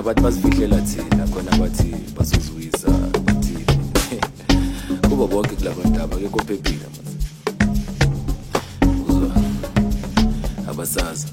bathi bazifihlela thina khona bathi bazozuyisa bathi kuba bonke kulabandaba akekho phephile manje uzwa abasaza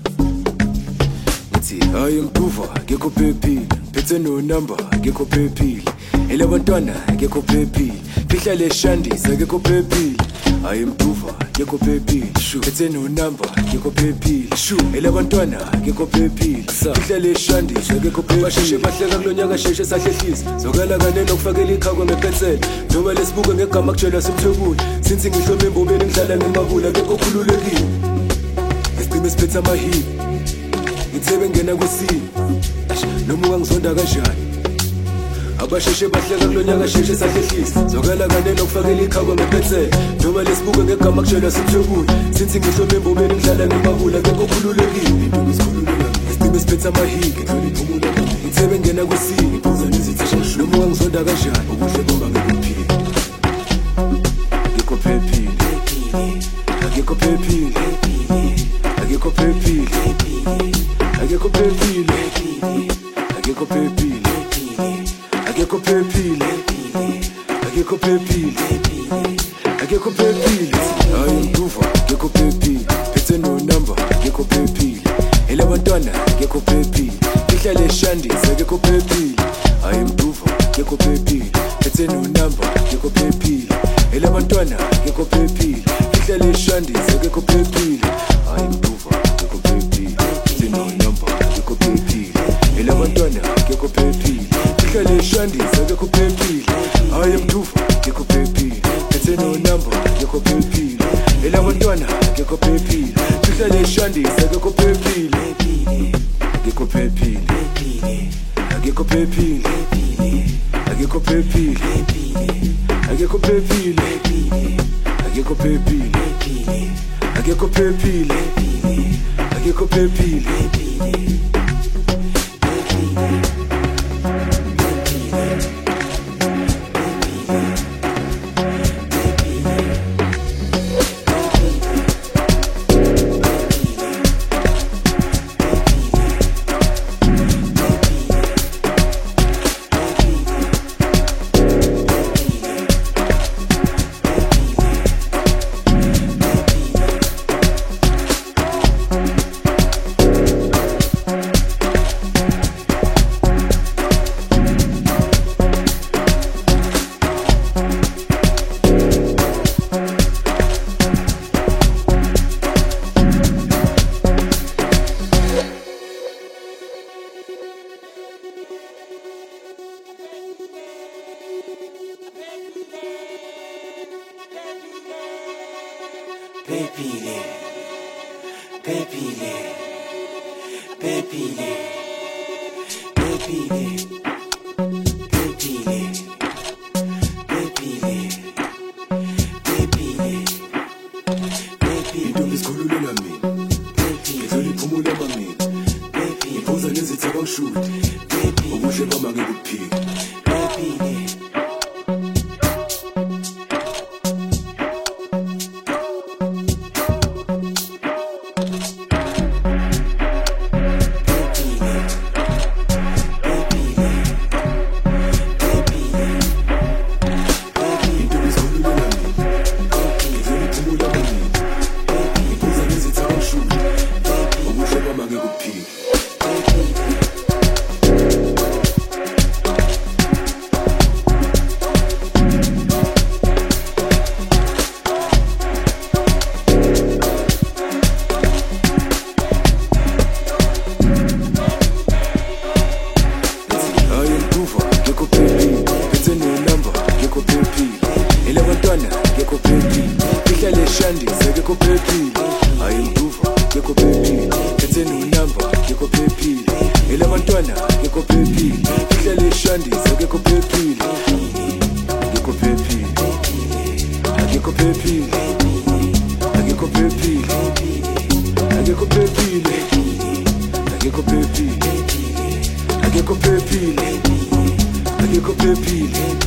uthi hayi mduva akekho phephile phethe no number akekho phephile elabantwana akekho phephile fihla leshandisa akekho phephile hayi mduva akekho phephile phethe no number akekho phephile elabantwana akekho phephile fihla leshandisa akekho phephile basheshe bahleka kulonyaka sheshe sahlehlisa zokala kane nokufakela ikhakwe ngepensela noma lesibuke ngegama kutshelwa simthebule since ngihlome embobeni ngidlala ngemabula akekho khululekile isicime siphethe amahibi ngithebe ngena kwesini noma ungangizonda kanjani abasheshe bahleka kulonyaka sheshe sahlehlisa zokala kane nokufakela ikhakwe ngepensela noma lesibuke ngegama kutshelwa simthebule since ngihlome embobeni ngidlala ngemabula akekho khululekile isicime siphethe amahibi ngithebe ngena kwesini noma ungangizonda kanjani ubuhle bomba ngikuphile akekho phephile akekho phephile akekho phephile akekho phephile akekho phephile akekho phephile akekho phephile akekho phephile hayi mduva akekho phephile phethe no number akekho phephile elabantwana akekho phephile fihla leshandisa akekho phephile hayi mduva akekho phephile phethe no number akekho phephile elabantwana akekho phephile fihla leshandisa akekho phephile hayi mduva akekho phephile phethe no number akekho phephile elabantwana akekho phephile fihla leshandisa akekho phephile hayi mduva akekho phephile phethe no number akekho phephile elabantwana akekho phephile fihla leshandisa akekho phephile akekho phephile akekho phephile akekho phephile akekho phephile akekho phephile akekho phephile akekho phephile Pepile, pepile, pepile, pepile, pepile, pepile, pepile, pepile. Intombi sikhululela mina ngizoliphumula mamina ngiphuza nezithi abangishudi ubuhle bama ngikuphile Shandisa akekho phephile hayi mduva akekho phephile phethe no number akekho phephile elabantwana akekho phephile fihla leshandisa akekho phephile akekho phephile akekho phephile akekho phephile akekho phephile akekho phephile akekho phephile akekho phephile